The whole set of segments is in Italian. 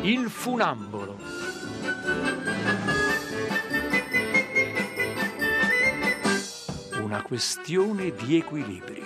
Il funambolo. Una questione di equilibrio.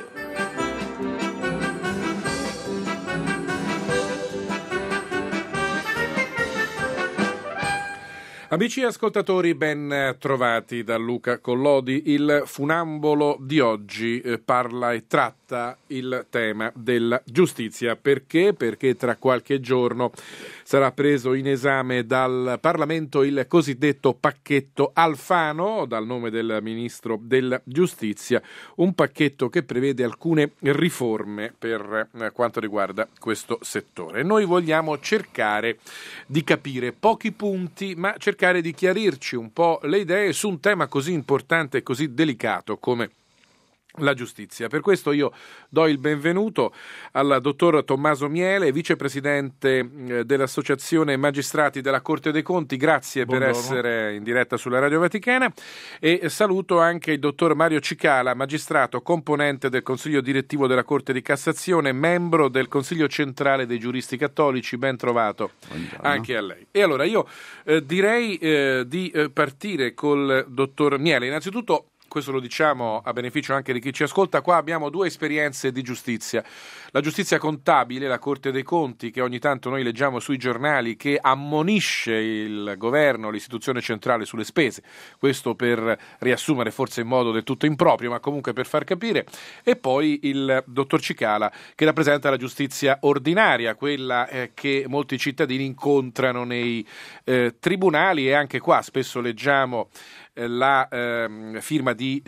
Amici ascoltatori, ben trovati da Luca Collodi. Il funambolo di oggi parla e tratta il tema della giustizia. Perché? Perché tra qualche giorno sarà preso in esame dal Parlamento il cosiddetto pacchetto Alfano, dal nome del Ministro della Giustizia, un pacchetto che prevede alcune riforme per quanto riguarda questo settore. Noi vogliamo cercare di capire pochi punti, ma cercare di chiarirci un po' le idee su un tema così importante e così delicato come la giustizia. Per questo io do il benvenuto al dottor Tommaso Miele, vicepresidente dell'Associazione Magistrati della Corte dei Conti. Grazie. Buongiorno. Per essere in diretta sulla Radio Vaticana, e saluto anche il dottor Mario Cicala, magistrato, componente del Consiglio direttivo della Corte di Cassazione, membro del Consiglio centrale dei giuristi cattolici. Ben trovato. Buongiorno. Anche a lei. E allora io direi di partire col dottor Miele. Innanzitutto, questo lo diciamo a beneficio anche di chi ci ascolta, qua abbiamo due esperienze di giustizia. La giustizia contabile, la Corte dei Conti, che ogni tanto noi leggiamo sui giornali, che ammonisce il governo, l'istituzione centrale sulle spese. Questo per riassumere forse in modo del tutto improprio, ma comunque per far capire. E poi il dottor Cicala, che rappresenta la giustizia ordinaria, quella che molti cittadini incontrano nei tribunali, e anche qua spesso leggiamo la firma di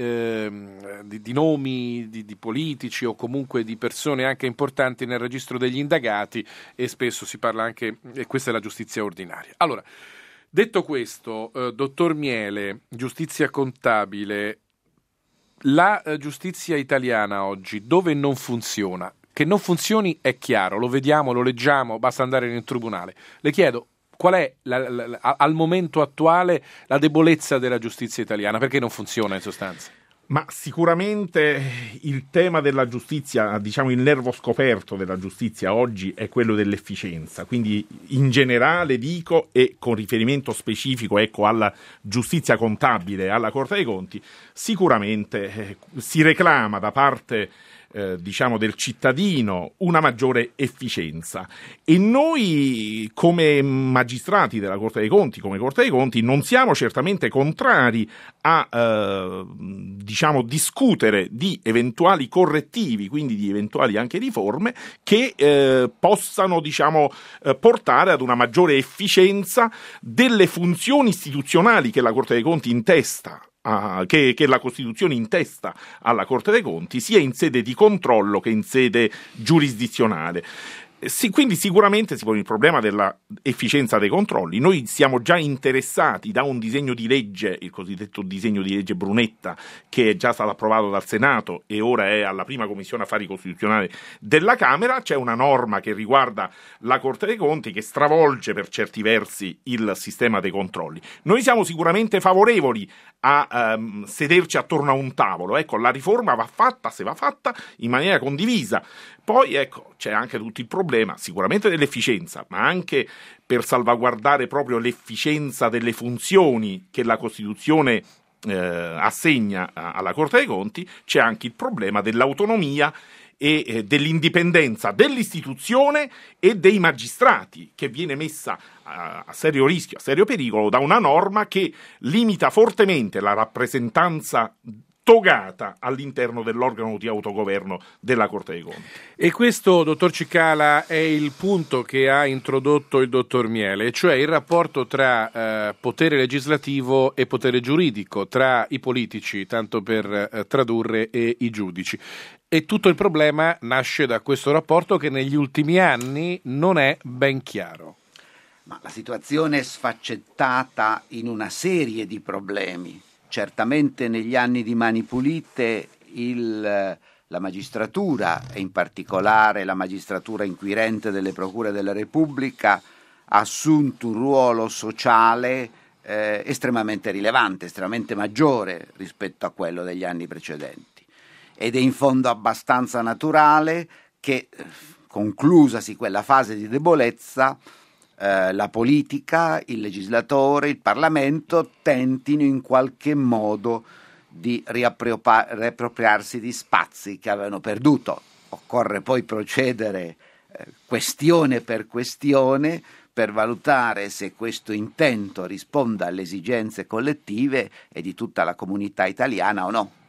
nomi di politici o comunque di persone anche importanti nel registro degli indagati, e spesso si parla anche, e questa è la giustizia ordinaria. Allora, detto questo, dottor Miele, giustizia contabile, la giustizia italiana oggi dove non funziona? Che non funzioni è chiaro, lo vediamo, lo leggiamo, basta andare in tribunale. Le chiedo, qual è al momento attuale la debolezza della giustizia italiana? Perché non funziona in sostanza? Ma sicuramente il tema della giustizia, diciamo il nervo scoperto della giustizia oggi è quello dell'efficienza, quindi in generale dico, e con riferimento specifico alla giustizia contabile, alla Corte dei Conti, sicuramente si reclama da parte del cittadino una maggiore efficienza, e noi come magistrati della Corte dei Conti, come Corte dei Conti, non siamo certamente contrari a discutere di eventuali correttivi, quindi di eventuali anche riforme che possano portare ad una maggiore efficienza delle funzioni istituzionali che la Corte dei Conti intesta, che la Costituzione intesta alla Corte dei Conti, sia in sede di controllo che in sede giurisdizionale. Quindi sicuramente si pone il problema della efficienza dei controlli. Noi siamo già interessati da un disegno di legge, il cosiddetto disegno di legge Brunetta, che è già stato approvato dal Senato e ora è alla prima commissione affari costituzionali della Camera. C'è una norma che riguarda la Corte dei Conti che stravolge per certi versi il sistema dei controlli. Noi siamo sicuramente favorevoli a sederci attorno a un tavolo. La riforma va fatta, se va fatta, in maniera condivisa. Poi c'è anche tutto il problema sicuramente dell'efficienza, ma anche per salvaguardare proprio l'efficienza delle funzioni che la Costituzione assegna alla Corte dei Conti. C'è anche il problema dell'autonomia e dell'indipendenza dell'istituzione e dei magistrati, che viene messa a serio rischio, a serio pericolo da una norma che limita fortemente la rappresentanza togata all'interno dell'organo di autogoverno della Corte dei Conti. E questo, dottor Cicala, è il punto che ha introdotto il dottor Miele, cioè il rapporto tra potere legislativo e potere giuridico, tra i politici, tanto per tradurre, e i giudici. E tutto il problema nasce da questo rapporto che negli ultimi anni non è ben chiaro. Ma la situazione è sfaccettata in una serie di problemi. Certamente negli anni di Mani Pulite la magistratura, e in particolare la magistratura inquirente delle procure della Repubblica, ha assunto un ruolo sociale estremamente rilevante, estremamente maggiore rispetto a quello degli anni precedenti. Ed è in fondo abbastanza naturale che, conclusasi quella fase di debolezza, la politica, il legislatore, il Parlamento tentino in qualche modo di riappropriarsi di spazi che avevano perduto. Occorre poi procedere questione per questione per valutare se questo intento risponda alle esigenze collettive e di tutta la comunità italiana o no.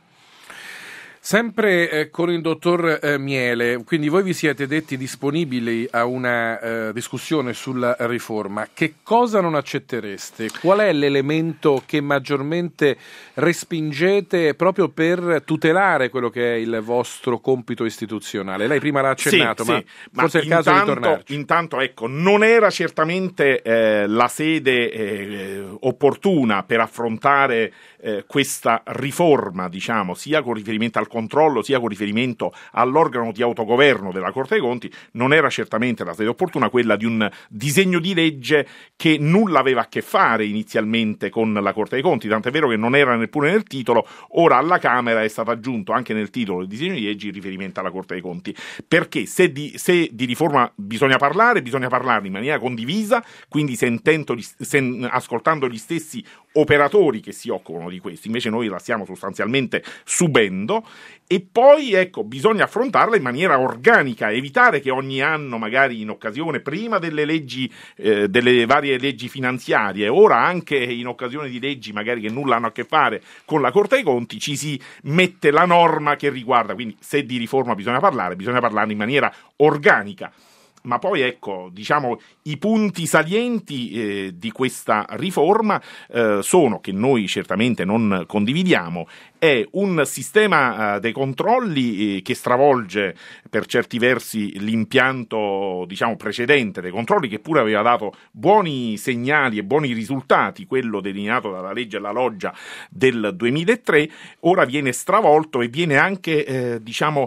Sempre con il dottor Miele, quindi voi vi siete detti disponibili a una discussione sulla riforma. Che cosa non accettereste? Qual è l'elemento che maggiormente respingete proprio per tutelare quello che è il vostro compito istituzionale? Lei prima l'ha accennato, ma forse è il caso di tornarci. Intanto, ecco, non era certamente la sede opportuna per affrontare questa riforma, diciamo, sia con riferimento al controllo sia con riferimento all'organo di autogoverno della Corte dei Conti. Non era certamente la sede opportuna quella di un disegno di legge che nulla aveva a che fare inizialmente con la Corte dei Conti, tant'è vero che non era neppure nel titolo. Ora alla Camera è stato aggiunto anche nel titolo del disegno di legge il riferimento alla Corte dei Conti, perché se di riforma bisogna parlarne in maniera condivisa, quindi ascoltando gli stessi operatori che si occupano di questo. Invece noi la stiamo sostanzialmente subendo, e poi ecco, bisogna affrontarla in maniera organica, evitare che ogni anno, magari in occasione prima delle leggi, delle varie leggi finanziarie, ora anche in occasione di leggi magari che nulla hanno a che fare con la Corte dei Conti, ci si mette la norma che riguarda. Quindi se di riforma bisogna parlarne in maniera organica. Ma poi ecco, diciamo, i punti salienti di questa riforma sono, che noi certamente non condividiamo, è un sistema dei controlli che stravolge per certi versi l'impianto, diciamo, precedente dei controlli, che pure aveva dato buoni segnali e buoni risultati, quello delineato dalla legge alla Loggia del 2003. Ora viene stravolto e viene anche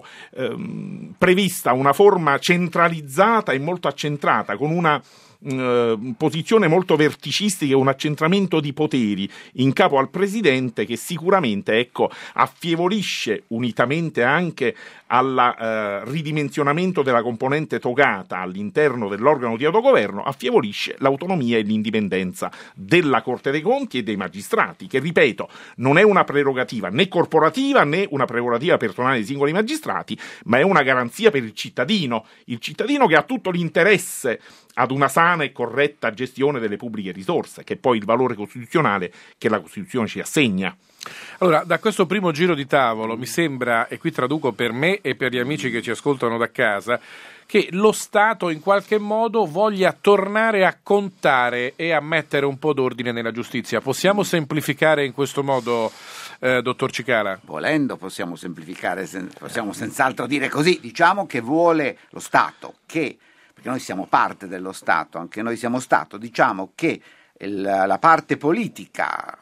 prevista una forma centralizzata e molto accentrata, con una posizione molto verticistica e un accentramento di poteri in capo al presidente, che sicuramente, ecco, affievolisce, unitamente anche al ridimensionamento della componente togata all'interno dell'organo di autogoverno, affievolisce l'autonomia e l'indipendenza della Corte dei Conti e dei magistrati, che, ripeto, non è una prerogativa né corporativa né una prerogativa personale dei singoli magistrati, ma è una garanzia per il cittadino che ha tutto l'interesse ad una sana e corretta gestione delle pubbliche risorse, che è poi il valore costituzionale che la Costituzione ci assegna. Allora, da questo primo giro di tavolo mi sembra, e qui traduco per me e per gli amici che ci ascoltano da casa, che lo Stato in qualche modo voglia tornare a contare e a mettere un po' d'ordine nella giustizia. Possiamo semplificare in questo modo, dottor Cicala? Volendo possiamo semplificare, possiamo senz'altro dire così. Diciamo che vuole lo Stato che, perché noi siamo parte dello Stato, anche noi siamo Stato, diciamo che la parte politica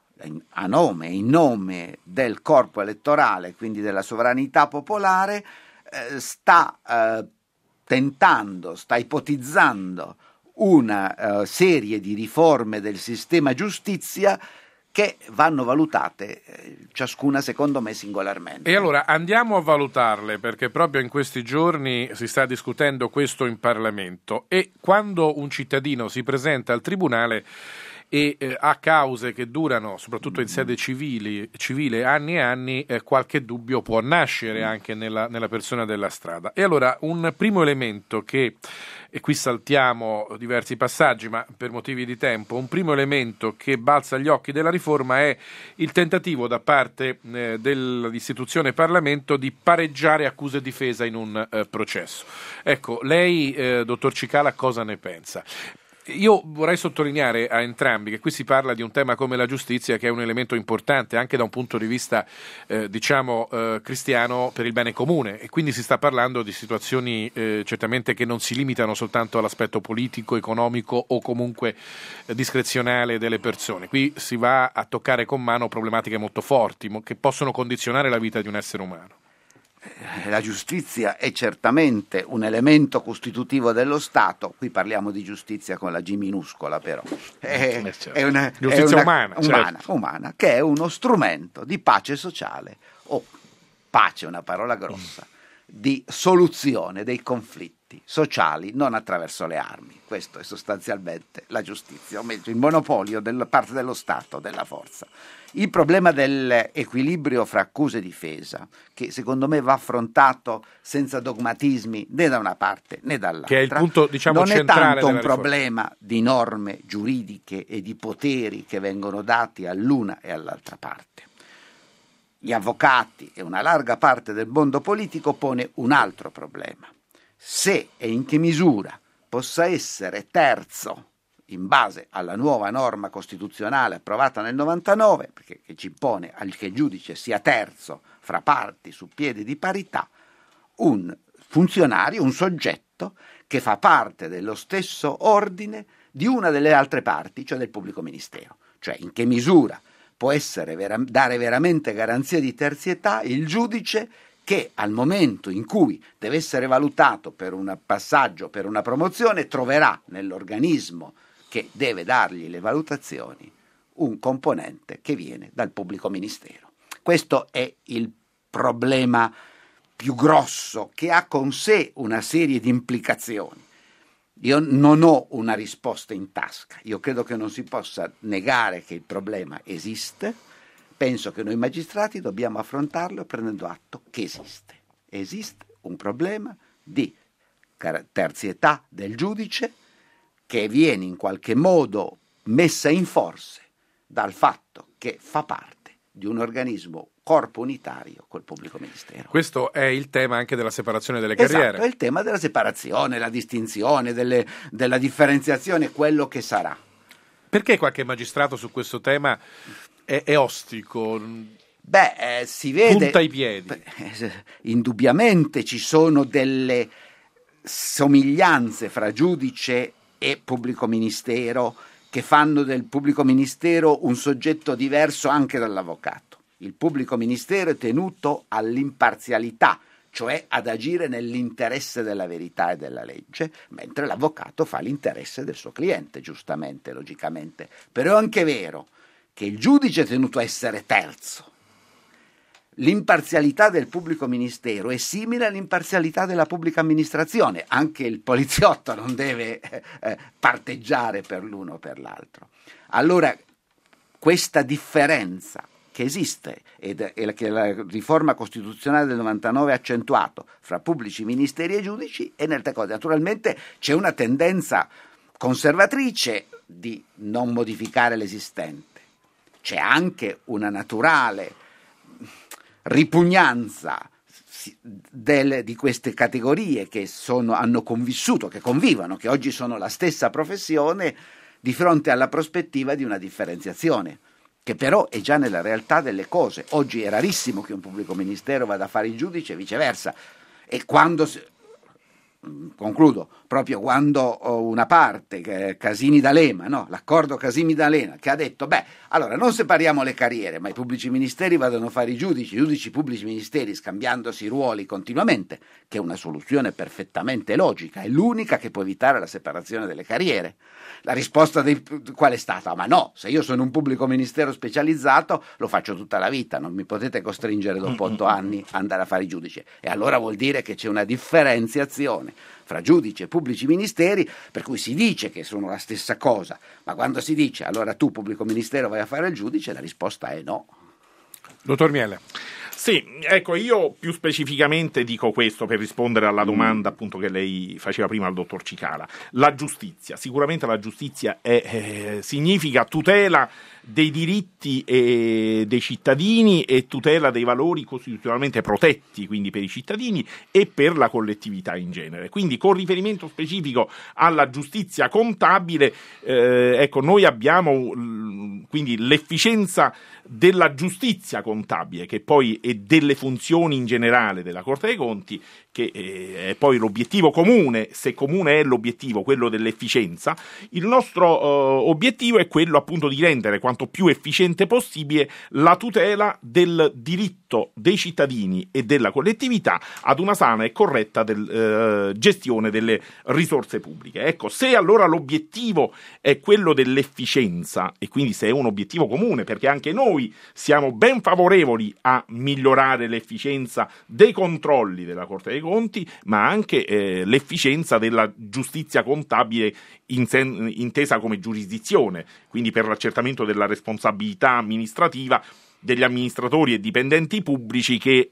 in nome del corpo elettorale, quindi della sovranità popolare, sta ipotizzando una serie di riforme del sistema giustizia che vanno valutate ciascuna, secondo me, singolarmente. E allora andiamo a valutarle, perché proprio in questi giorni si sta discutendo questo in Parlamento, e quando un cittadino si presenta al tribunale e ha cause che durano, soprattutto in sede civile, anni e anni, qualche dubbio può nascere anche nella persona della strada. E allora un primo elemento e qui saltiamo diversi passaggi, ma per motivi di tempo, un primo elemento che balza agli occhi della riforma è il tentativo da parte dell'istituzione Parlamento di pareggiare accusa e difesa in un processo. Ecco, lei, dottor Cicala, cosa ne pensa? Io vorrei sottolineare a entrambi che qui si parla di un tema come la giustizia, che è un elemento importante anche da un punto di vista cristiano, per il bene comune, e quindi si sta parlando di situazioni certamente che non si limitano soltanto all'aspetto politico, economico o comunque discrezionale delle persone. Qui si va a toccare con mano problematiche molto forti che possono condizionare la vita di un essere umano. La giustizia è certamente un elemento costitutivo dello Stato. Qui parliamo di giustizia con la G minuscola, però è una giustizia umana, che è uno strumento di pace sociale, pace è una parola grossa, di soluzione dei conflitti sociali non attraverso le armi. Questo è sostanzialmente la giustizia, o meglio il monopolio della parte dello Stato della forza. Il problema dell'equilibrio fra accusa e difesa, che secondo me va affrontato senza dogmatismi né da una parte né dall'altra, che è il punto, diciamo, non è centrale tanto un della riforma. problema di norme giuridiche e di poteri che vengono dati all'una e all'altra parte. Gli avvocati e una larga parte del mondo politico pone un altro problema: se e in che misura possa essere terzo in base alla nuova norma costituzionale approvata nel 99, perché che ci impone che il giudice sia terzo fra parti su piedi di parità, un funzionario, un soggetto che fa parte dello stesso ordine di una delle altre parti, cioè del pubblico ministero. Cioè in che misura può dare veramente garanzia di terzietà il giudice che al momento in cui deve essere valutato per un passaggio, per una promozione, troverà nell'organismo che deve dargli le valutazioni un componente che viene dal pubblico ministero. Questo è il problema più grosso, che ha con sé una serie di implicazioni. Io non ho una risposta in tasca, io credo che non si possa negare che il problema esiste, penso che noi magistrati dobbiamo affrontarlo prendendo atto che esiste. Esiste un problema di terzietà del giudice che viene in qualche modo messa in forse dal fatto che fa parte di un organismo corpo unitario col pubblico ministero. Questo è il tema anche della separazione delle Esatto, carriere. è il tema della separazione, la distinzione, della differenziazione, quello che sarà. Perché qualche magistrato su questo tema è ostico? Si vede. Punta i piedi. Indubbiamente ci sono delle somiglianze fra giudice e pubblico ministero che fanno del pubblico ministero un soggetto diverso anche dall'avvocato. Il pubblico ministero è tenuto all'imparzialità, cioè ad agire nell'interesse della verità e della legge, mentre l'avvocato fa l'interesse del suo cliente, giustamente, logicamente. Però è anche vero che il giudice è tenuto a essere terzo. L'imparzialità del pubblico ministero è simile all'imparzialità della pubblica amministrazione, anche il poliziotto non deve parteggiare per l'uno o per l'altro. Allora, questa differenza che esiste e che la riforma costituzionale del 99 ha accentuato fra pubblici ministeri e giudici è nelle cose. Naturalmente c'è una tendenza conservatrice di non modificare l'esistente, c'è anche una naturale ripugnanza di queste categorie che hanno convissuto, che convivono, che oggi sono la stessa professione, di fronte alla prospettiva di una differenziazione, che però è già nella realtà delle cose. Oggi è rarissimo che un pubblico ministero vada a fare il giudice e viceversa. E concludo, proprio quando una parte, Casini D'Alema, no? L'accordo Casini D'Alema, che ha detto, allora non separiamo le carriere, ma i pubblici ministeri vadano a fare i giudici pubblici ministeri, scambiandosi i ruoli continuamente, che è una soluzione perfettamente logica, è l'unica che può evitare la separazione delle carriere. La risposta qual è stata? Ma no, se io sono un pubblico ministero specializzato lo faccio tutta la vita, non mi potete costringere dopo 8 anni a andare a fare il giudice. E allora vuol dire che c'è una differenziazione fra giudici e pubblici ministeri, per cui si dice che sono la stessa cosa, ma quando si dice allora tu pubblico ministero vai a fare il giudice, la risposta è no. Dottor Miele. Sì, ecco, io più specificamente dico questo per rispondere alla domanda appunto che lei faceva prima al dottor Cicala. La giustizia, sicuramente la giustizia significa tutela dei diritti dei cittadini e tutela dei valori costituzionalmente protetti, quindi per i cittadini e per la collettività in genere. Quindi con riferimento specifico alla giustizia contabile, ecco, noi abbiamo quindi l'efficienza della giustizia contabile, che poi è delle funzioni in generale della Corte dei Conti, che è poi l'obiettivo comune, se comune è l'obiettivo, quello dell'efficienza. Il nostro obiettivo è quello appunto di rendere quanto più efficiente possibile la tutela del diritto diritto dei cittadini e della collettività ad una sana e corretta gestione delle risorse pubbliche. Ecco, se allora l'obiettivo è quello dell'efficienza, e quindi se è un obiettivo comune, perché anche noi siamo ben favorevoli a migliorare l'efficienza dei controlli della Corte dei Conti, ma anche l'efficienza della giustizia contabile intesa come giurisdizione, quindi per l'accertamento della responsabilità amministrativa degli amministratori e dipendenti pubblici che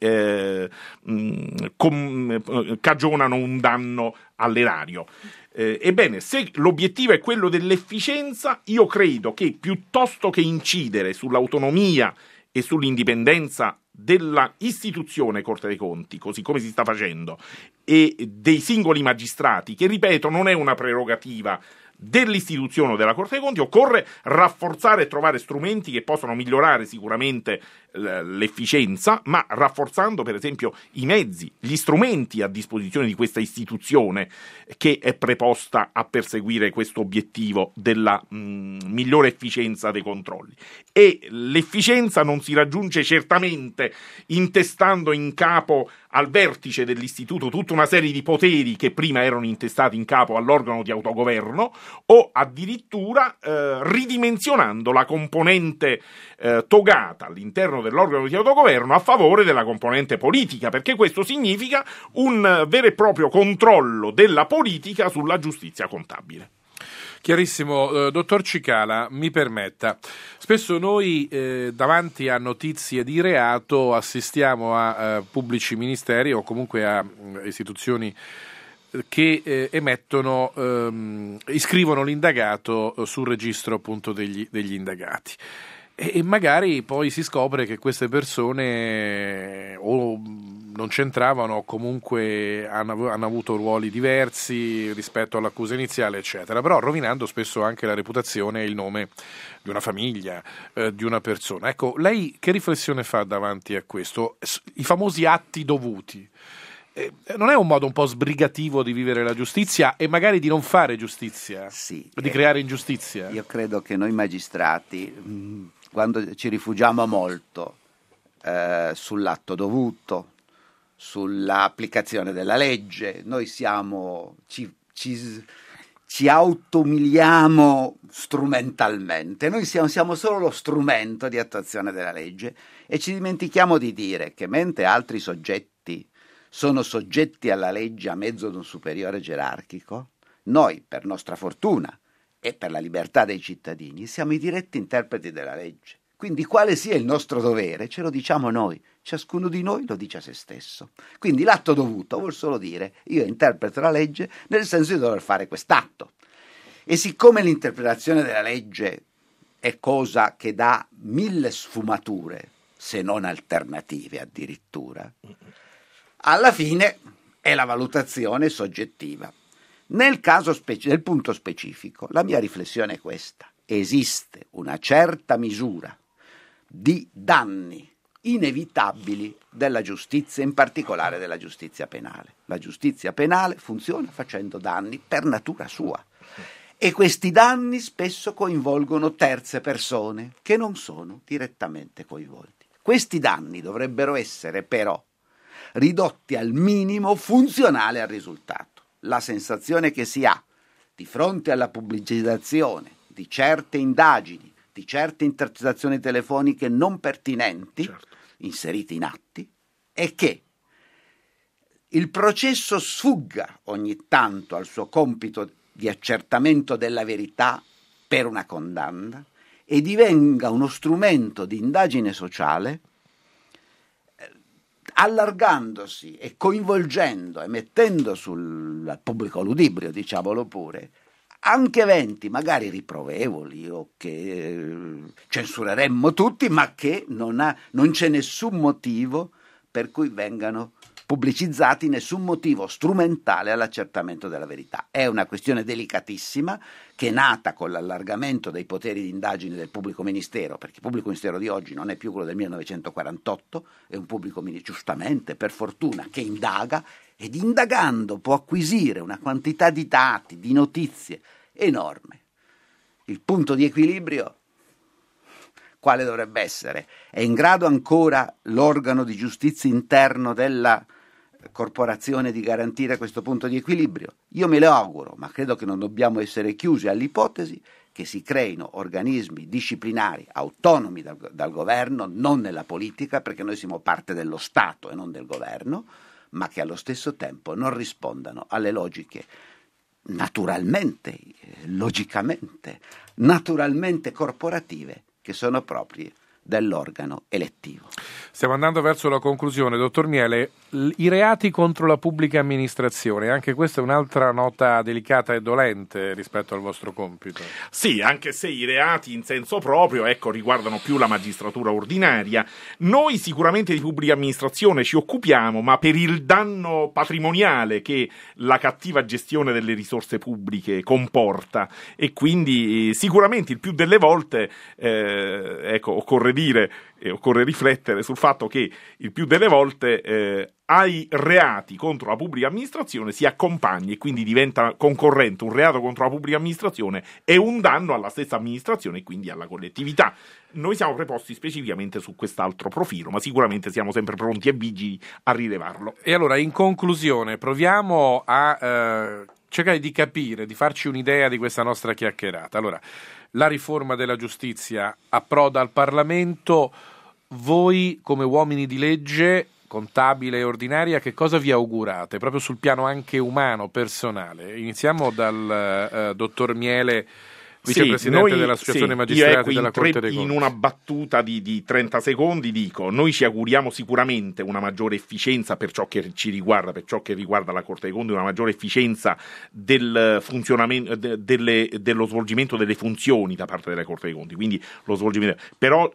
cagionano un danno all'erario. Ebbene, se l'obiettivo è quello dell'efficienza, io credo che piuttosto che incidere sull'autonomia e sull'indipendenza della istituzione Corte dei Conti, così come si sta facendo, e dei singoli magistrati, che ripeto non è una prerogativa dell'istituzione della Corte dei Conti, occorre rafforzare e trovare strumenti che possono migliorare sicuramente l'efficienza, ma rafforzando per esempio i mezzi, gli strumenti a disposizione di questa istituzione che è preposta a perseguire questo obiettivo della migliore efficienza dei controlli. E l'efficienza non si raggiunge certamente intestando in capo al vertice dell'istituto tutta una serie di poteri che prima erano intestati in capo all'organo di autogoverno, o addirittura ridimensionando la componente togata all'interno dell'organo di autogoverno a favore della componente politica, perché questo significa un vero e proprio controllo della politica sulla giustizia contabile. Chiarissimo. Dottor Cicala, mi permetta, spesso noi davanti a notizie di reato assistiamo a pubblici ministeri o comunque a istituzioni che iscrivono l'indagato sul registro appunto degli indagati. E magari poi si scopre che queste persone o non c'entravano o comunque hanno avuto ruoli diversi rispetto all'accusa iniziale, eccetera, però rovinando spesso anche la reputazione e il nome di una famiglia, di una persona. Ecco, lei che riflessione fa davanti a questo? I famosi atti dovuti. Non è un modo un po' sbrigativo di vivere la giustizia e magari di non fare giustizia, sì, di creare ingiustizia? Io credo che noi magistrati, quando ci rifugiamo molto sull'atto dovuto, sull'applicazione della legge, noi ci automiliamo strumentalmente, noi siamo solo lo strumento di attuazione della legge e ci dimentichiamo di dire che mentre altri soggetti sono soggetti alla legge a mezzo di un superiore gerarchico, noi, per nostra fortuna e per la libertà dei cittadini, siamo i diretti interpreti della legge. Quindi quale sia il nostro dovere ce lo diciamo noi, ciascuno di noi lo dice a se stesso. Quindi l'atto dovuto vuol solo dire io interpreto la legge nel senso di dover fare quest'atto. E siccome l'interpretazione della legge è cosa che dà 1000 sfumature, se non alternative addirittura, alla fine è la valutazione soggettiva. Nel caso nel punto specifico, la mia riflessione è questa. Esiste una certa misura di danni inevitabili della giustizia, in particolare della giustizia penale. La giustizia penale funziona facendo danni per natura sua e questi danni spesso coinvolgono terze persone che non sono direttamente coinvolti. Questi danni dovrebbero essere però ridotti al minimo funzionale al risultato. La sensazione che si ha di fronte alla pubblicizzazione di certe indagini, di certe intercettazioni telefoniche non pertinenti, inserite in atti, è che il processo sfugga ogni tanto al suo compito di accertamento della verità per una condanna e divenga uno strumento di indagine sociale, allargandosi e coinvolgendo e mettendo sul pubblico ludibrio, diciamolo pure, anche eventi magari riprovevoli o che censureremmo tutti, ma che non c'è nessun motivo per cui vengano pubblicizzati, nessun motivo strumentale all'accertamento della verità. È una questione delicatissima che è nata con l'allargamento dei poteri di indagine del pubblico ministero, perché il pubblico ministero di oggi non è più quello del 1948, è un pubblico ministero, giustamente, per fortuna, che indaga ed indagando può acquisire una quantità di dati, di notizie enorme. Il punto di equilibrio quale dovrebbe essere? È in grado ancora l'organo di giustizia interno della corporazione di garantire questo punto di equilibrio? Io me lo auguro, ma credo che non dobbiamo essere chiusi all'ipotesi che si creino organismi disciplinari autonomi dal governo, non nella politica, perché noi siamo parte dello Stato e non del governo, ma che allo stesso tempo non rispondano alle logiche naturalmente, logicamente, naturalmente corporative che sono proprie dell'organo elettivo. Stiamo andando verso la conclusione, dottor Miele. I reati contro la pubblica amministrazione, anche questa è un'altra nota delicata e dolente rispetto al vostro compito. Sì, anche se i reati in senso proprio, riguardano più la magistratura ordinaria. Noi sicuramente di pubblica amministrazione ci occupiamo, ma per il danno patrimoniale che la cattiva gestione delle risorse pubbliche comporta, e quindi sicuramente il più delle volte, occorre riflettere sul fatto che il più delle volte ai reati contro la pubblica amministrazione si accompagna e quindi diventa concorrente un reato contro la pubblica amministrazione e un danno alla stessa amministrazione e quindi alla collettività. Noi siamo preposti specificamente su quest'altro profilo, ma sicuramente siamo sempre pronti e vigili a rilevarlo. E allora, in conclusione, proviamo a cercare di capire, di farci un'idea di questa nostra chiacchierata. Allora, la riforma della giustizia approda al Parlamento. Voi, come uomini di legge, contabile e ordinaria, che cosa vi augurate, proprio sul piano anche umano, personale? Iniziamo dal dottor Miele, vicepresidente dell'Associazione Magistrati della Corte dei Conti. In una battuta di 30 secondi dico: noi ci auguriamo sicuramente una maggiore efficienza per ciò che ci riguarda, per ciò che riguarda la Corte dei Conti, una maggiore efficienza del funzionamento dello svolgimento delle funzioni da parte della Corte dei Conti, quindi lo svolgimento. Però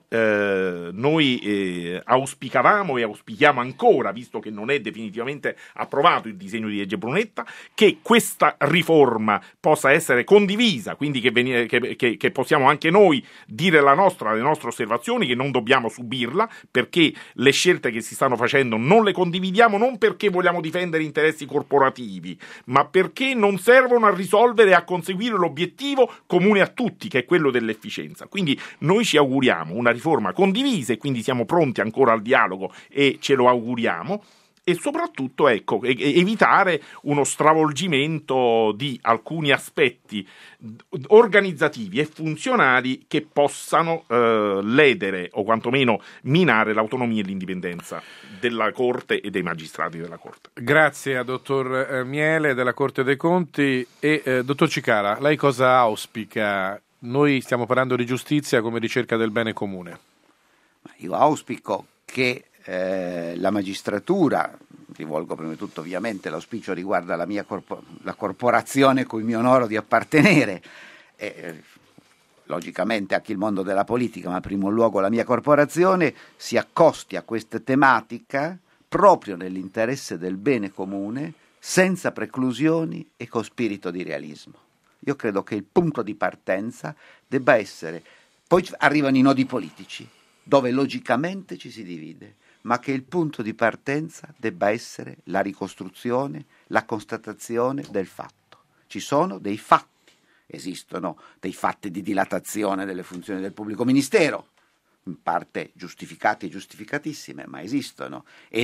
noi auspicavamo e auspichiamo ancora, visto che non è definitivamente approvato il disegno di legge Brunetta, che questa riforma possa essere condivisa, quindi che possiamo anche noi dire le nostre osservazioni, che non dobbiamo subirla, perché le scelte che si stanno facendo non le condividiamo, non perché vogliamo difendere interessi corporativi, ma perché non servono a risolvere e a conseguire l'obiettivo comune a tutti, che è quello dell'efficienza. Quindi noi ci auguriamo una riforma condivisa e quindi siamo pronti ancora al dialogo e ce lo auguriamo. E soprattutto evitare uno stravolgimento di alcuni aspetti organizzativi e funzionali che possano ledere o quantomeno minare l'autonomia e l'indipendenza della Corte e dei magistrati della Corte. Grazie a dottor Miele della Corte dei Conti e dottor Cicala, lei cosa auspica? Noi stiamo parlando di giustizia come ricerca del bene comune. Io auspico che la magistratura, rivolgo prima di tutto ovviamente l'auspicio riguarda la corporazione cui mi onoro di appartenere, logicamente anche il mondo della politica, ma in primo luogo la mia corporazione, si accosti a questa tematica proprio nell'interesse del bene comune, senza preclusioni e con spirito di realismo. Io credo che il punto di partenza debba essere, poi arrivano i nodi politici, dove logicamente ci si divide, ma che il punto di partenza debba essere la ricostruzione, la constatazione del fatto. Ci sono dei fatti, esistono dei fatti di dilatazione delle funzioni del pubblico ministero, in parte giustificati e giustificatissime, ma esistono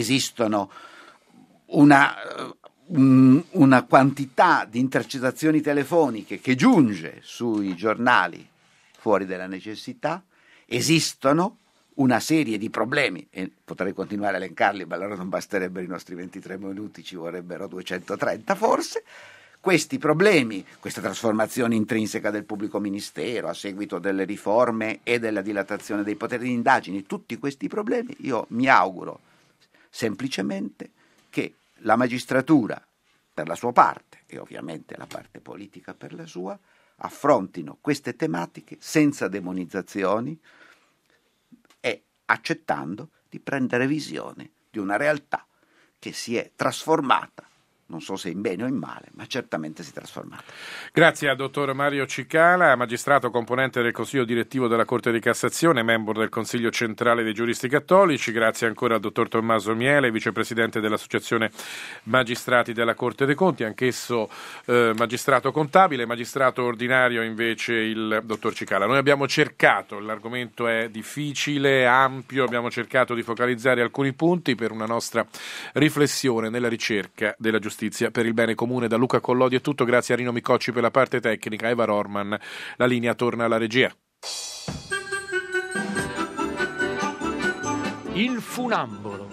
una quantità di intercettazioni telefoniche che giunge sui giornali fuori della necessità, esistono una serie di problemi, e potrei continuare a elencarli, ma allora non basterebbero i nostri 23 minuti, ci vorrebbero 230 forse. Questi problemi, questa trasformazione intrinseca del pubblico ministero a seguito delle riforme e della dilatazione dei poteri di indagini, tutti questi problemi, io mi auguro semplicemente che la magistratura per la sua parte e ovviamente la parte politica per la sua affrontino queste tematiche senza demonizzazioni e accettando di prendere visione di una realtà che si è trasformata non so se in bene o in male, ma certamente si è trasformata. Grazie al dottor Mario Cicala, magistrato componente del Consiglio direttivo della Corte di Cassazione, membro del Consiglio centrale dei giuristi cattolici. Grazie ancora al dottor Tommaso Miele, vicepresidente dell'Associazione Magistrati della Corte dei Conti, anch'esso magistrato contabile. Magistrato ordinario invece il dottor Cicala. Noi abbiamo cercato, l'argomento è difficile, ampio, abbiamo cercato di focalizzare alcuni punti per una nostra riflessione nella ricerca della giustizia per il bene comune. Da Luca Collodi è tutto, grazie a Rino Micocci per la parte tecnica, Eva Rorman, la linea torna alla regia. Il funambolo.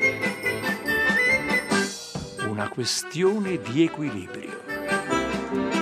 Una questione di equilibrio.